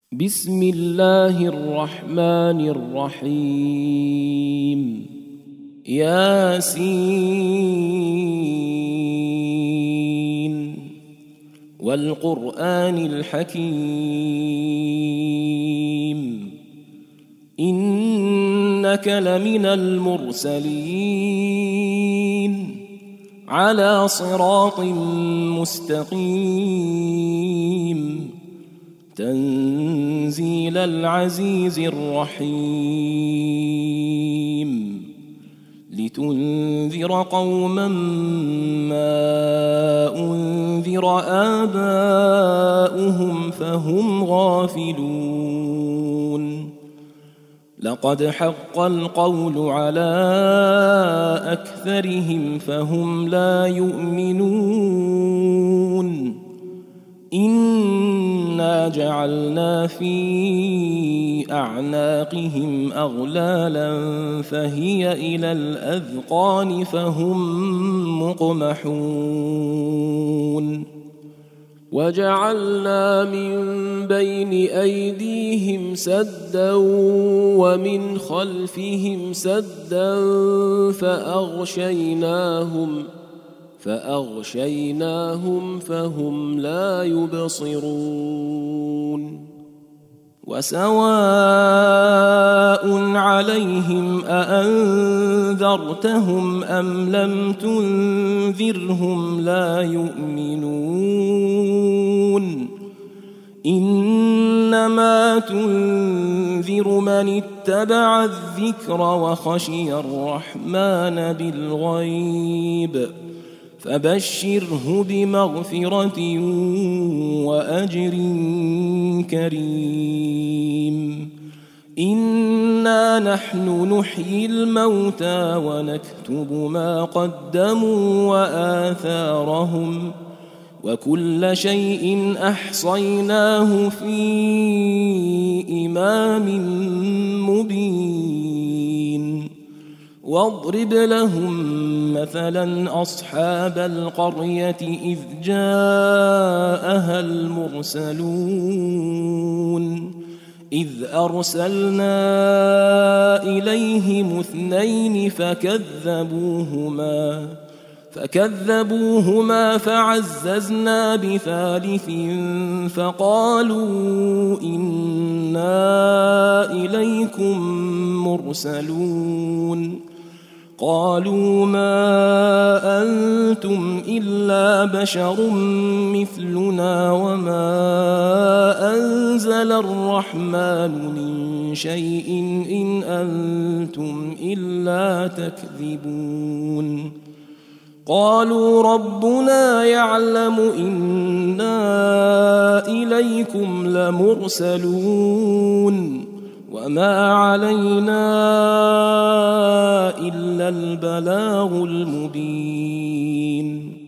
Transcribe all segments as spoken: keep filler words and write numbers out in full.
بسم الله الرحمن الرحيم ياسين والقرآن الحكيم إنك لمن المرسلين على صراط مستقيم تنزيل العزيز الرحيم لتنذر قوما ما أنذر آباؤهم فهم غافلون لقد حق القول على أكثرهم فهم لا يؤمنون إنا جعلنا في أعناقهم أغلالا فهي إلى الأذقان فهم مقمحون وجعلنا من بين أيديهم سدا ومن خلفهم سدا فأغشيناهم فأغشيناهم فهم لا يبصرون وسواء عليهم أأنذرتهم أم لم تنذرهم لا يؤمنون إنما تنذر من اتبع الذكر وخشي الرحمن بالغيب فبشره بمغفرة وأجر كريم إنا نحن نحيي الموتى ونكتب ما قدموا وآثارهم وكل شيء أحصيناه في إمام مبين واضرب لهم مثلا أصحاب القرية إذ جاءها المرسلون إذ أرسلنا إليهم اثنين فكذبوهما فكذبوهما فعززنا بثالث فقالوا إنا إليكم مرسلون قالوا ما أنتم إلا بشر مثلنا وما أنزل الرحمن من شيء إن أنتم إلا تكذبون قالوا ربنا يعلم إنا إليكم لمرسلون وما علينا إلا البلاغ المبين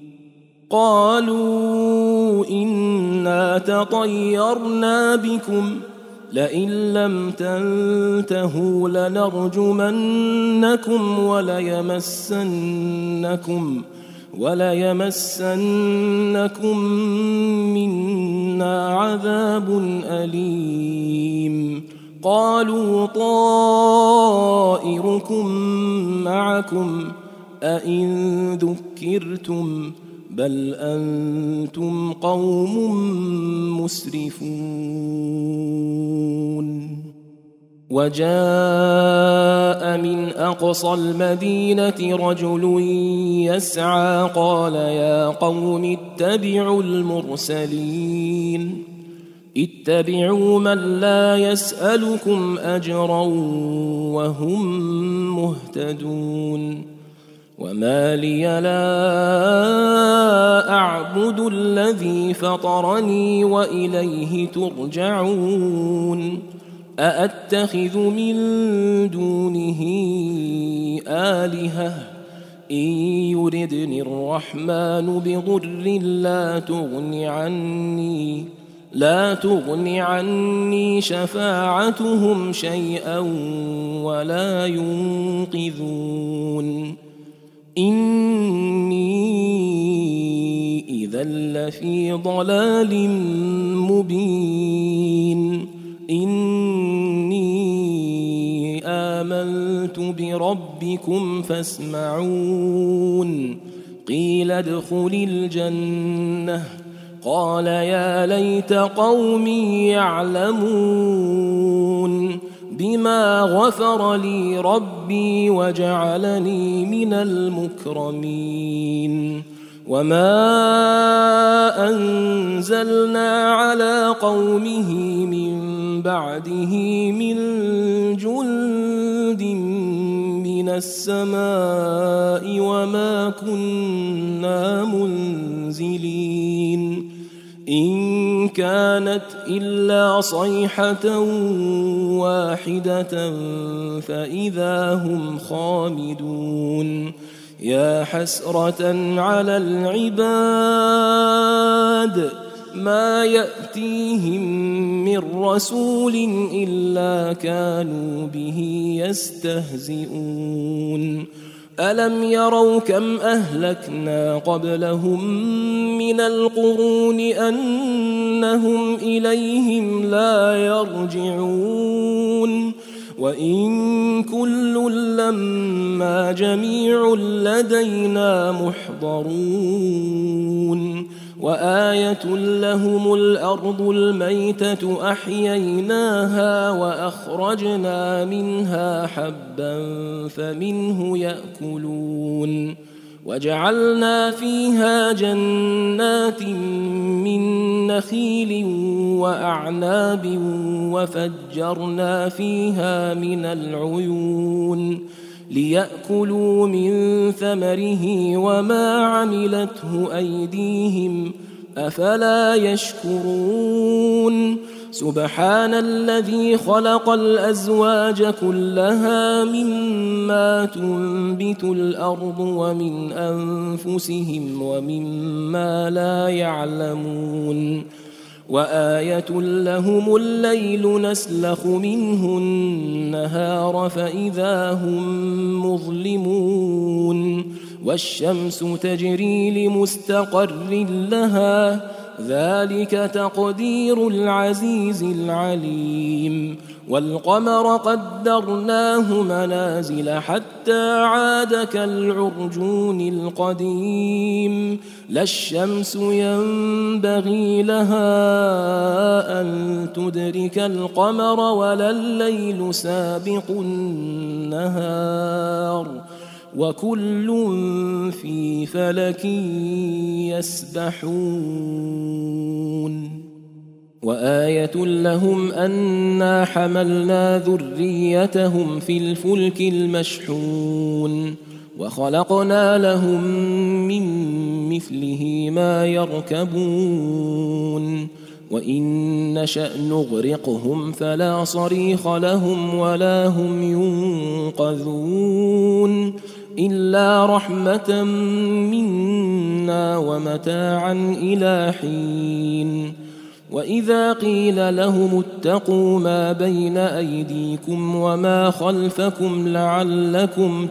قالوا إنا تطيرنا بكم لئن لم تنتهوا لنرجمنكم وليمسنكم وليمسنكم منا عذاب أليم قالوا طائركم معكم أئن ذكرتم بل أنتم قوم مسرفون وجاء من أقصى المدينة رجل يسعى قال يا قوم اتبعوا المرسلين اتبعوا من لا يسألكم أجرا وهم مهتدون وما لي لا أعبد الذي فطرني وإليه ترجعون أأتخذ من دونه آلهة إن يردني الرحمن بضر لا تغن عني لا تغن عني شفاعتهم شيئا ولا ينقذون إني إذا لفي ضلال مبين إني آمنت بربكم فاسمعون قيل ادخل الجنة قال يا ليت قومي يعلمون بما غفر لي ربي وجعلني من المكرمين وما أنزلنا على قومه من بعده من جند من السماء وما كنا منزلين إن كانت إلا صيحة واحدة فإذا هم خامدون يا حسرة على العباد ما يأتيهم من رسول إلا كانوا به يستهزئون ألم يروا كم أهلكنا قبلهم من القرون أنهم إليهم لا يرجعون وإن كل لما جميع لدينا محضرون وآية لهم الأرض الميتة أحييناها وأخرجنا منها حبا فمنه يأكلون وجعلنا فيها جنات من نخيل وأعناب وفجرنا فيها من العيون ليأكلوا من ثمره وما عملته أيديهم أفلا يشكرون سبحان الذي خلق الأزواج كلها مما تنبت الأرض ومن أنفسهم ومما لا يعلمون وآية لهم الليل نسلخ منه النهار فإذا هم مظلمون والشمس تجري لمستقر لها ذلك تقدير العزيز العليم والقمر قدرناه منازل حتى عاد كالعرجون القديم لا الشمس ينبغي لها أن تدرك القمر ولا الليل سابق النهار وكل في فلك يسبحون وآية لهم أنا حملنا ذريتهم في الفلك المشحون وخلقنا لهم من مثله ما يركبون وإن نشأ نغرقهم فلا صريخ لهم ولا هم ينقذون إلا رحمة منا ومتاعا إلى حين وإذا قيل لهم اتقوا ما بين أيديكم وما خلفكم لعلكم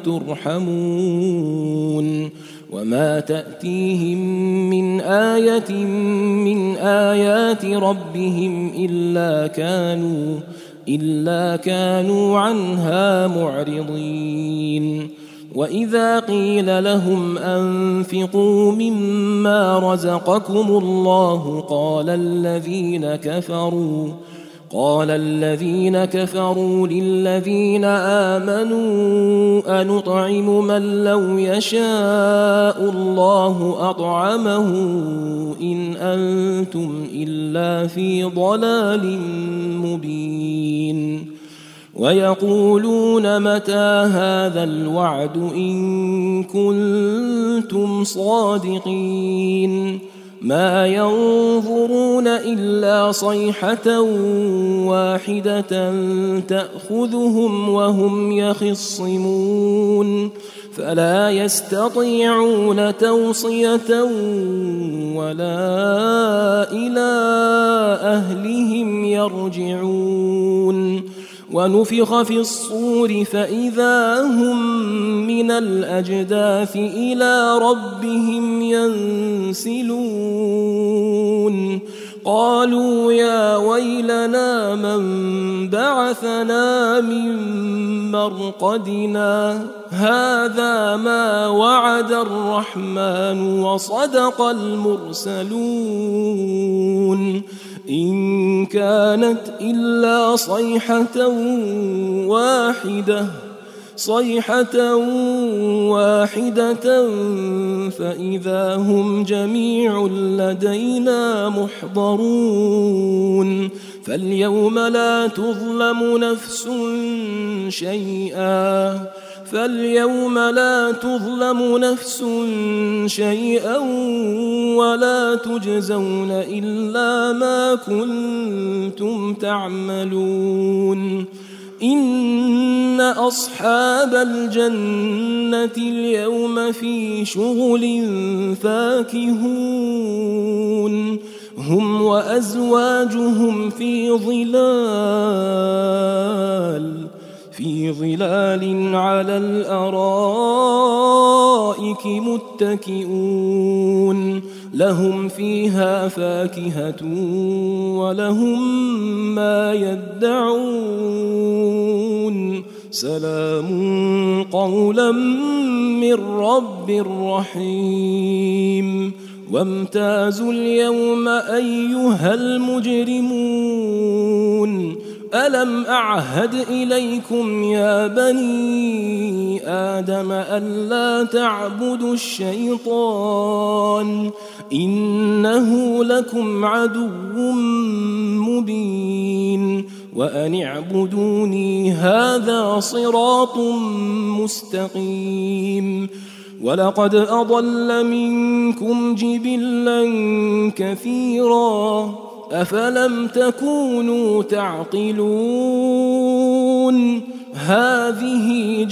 ترحمون وما تأتيهم من آية من آيات ربهم إلا كانوا إلا كانوا عنها معرضين وإذا قيل لهم أنفقوا مما رزقكم الله قال الذين كفروا قال الذين كفروا للذين آمنوا أنطعم من لو يشاء الله أطعمه إن أنتم إلا في ضلال مبين ويقولون متى هذا الوعد إن كنتم صادقين ما ينظرون إلا صيحة واحدة تأخذهم وهم يخصمون فلا يستطيعون توصية ولا إلى أهلهم يرجعون ونفخ في الصور فإذا هم من الأجداث إلى ربهم ينسلون قالوا يا ويلنا من بعثنا من مرقدنا هذا ما وعد الرحمن وصدق المرسلون إن كانت إلا صيحة واحدة صيحة واحدة فإذا هم جميع لدينا محضرون فاليوم لا تظلم نفس شيئا فاليوم لا تظلم نفس شيئا ولا تجزون إلا ما كنتم تعملون إن أصحاب الجنة اليوم في شغل فاكهون هم وأزواجهم في ظلال في ظلال على الأرائك متكئون لهم فيها فاكهة ولهم ما يدعون سلام قولا من رب رحيم وامتازوا اليوم أيها المجرمون ألم أعهد إليكم يا بني آدم ألا تعبدوا الشيطان إنه لكم عدو مبين وأن اعبدوني هذا صراط مستقيم ولقد أضل منكم جبلا كثيرا أفلم تكونوا تعقلون هذه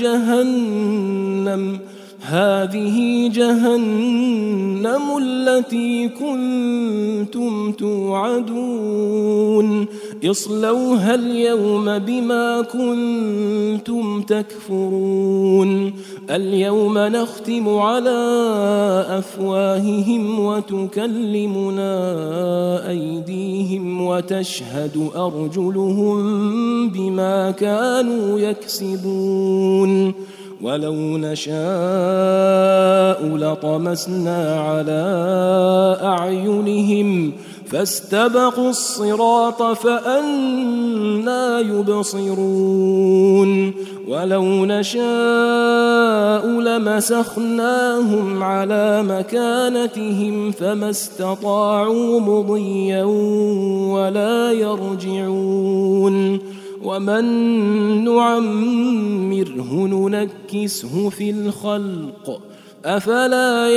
جهنم هذه جهنم التي كنتم توعدون اصلوها اليوم بما كنتم تكفرون اليوم نختم على أفواههم وتكلمنا أيديهم وتشهد أرجلهم بما كانوا يكسبون ولو نشاء لطمسنا على أعينهم فاستبقوا الصراط فأنى يبصرون ولو نشاء لمسخناهم على مكانتهم فما استطاعوا مضيا ولا يرجعون ومن نعمره ننكسه في الخلق أفلا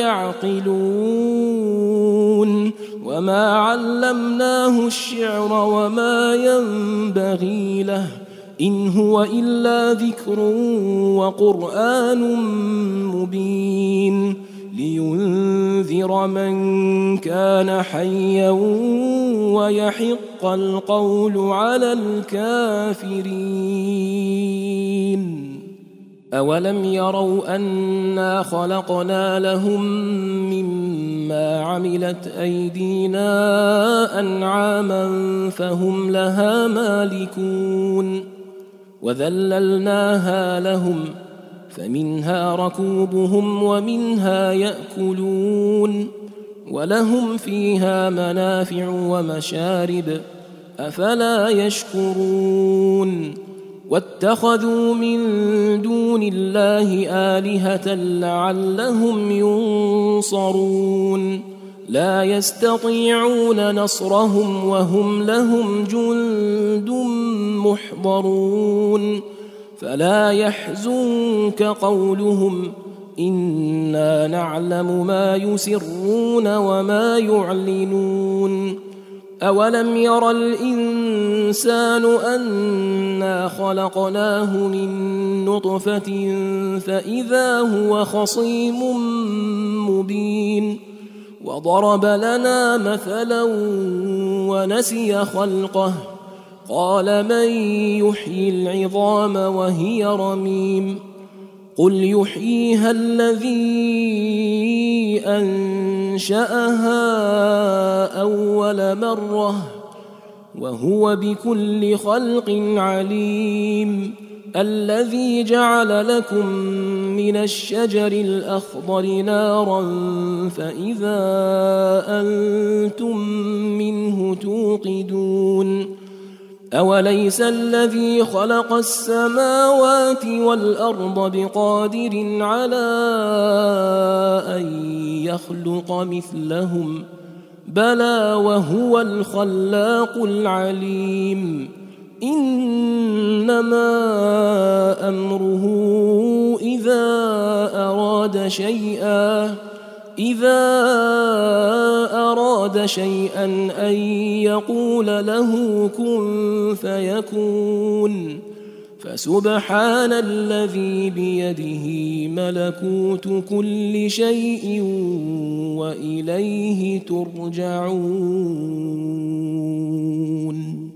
يعقلون وما علمناه الشعر وما ينبغي له إن هو إلا ذكر وقرآن مبين لينذر من كان حيا ويحق القول على الكافرين أولم يروا أنا خلقنا لهم مما عملت أيدينا أنعاما فهم لها مالكون وذللناها لهم فمنها ركوبهم ومنها يأكلون ولهم فيها منافع ومشارب أفلا يشكرون واتخذوا من دون الله آلهة لعلهم ينصرون لا يستطيعون نصرهم وهم لهم جند محضرون فلا يحزنك قولهم إنا نعلم ما يسرون وما يعلنون أولم ير الإنسان أنا خلقناه من نطفة فإذا هو خصيم مبين وضرب لنا مثلا ونسي خلقه قال من يحيي العظام وهي رميم قل يحييها الذي أنشأها أول مرة وهو بكل خلق عليم الذي جعل لكم من الشجر الأخضر نارا فإذا أنتم منه توقدون أوليس الذي خلق السماوات والأرض بقادر على أن يخلق مثلهم بلى وهو الخلاق العليم إنما أمره إذا أراد شيئا إذا أراد شيئا أن يقول له كن فيكون فسبحان الذي بيده ملكوت كل شيء وإليه ترجعون.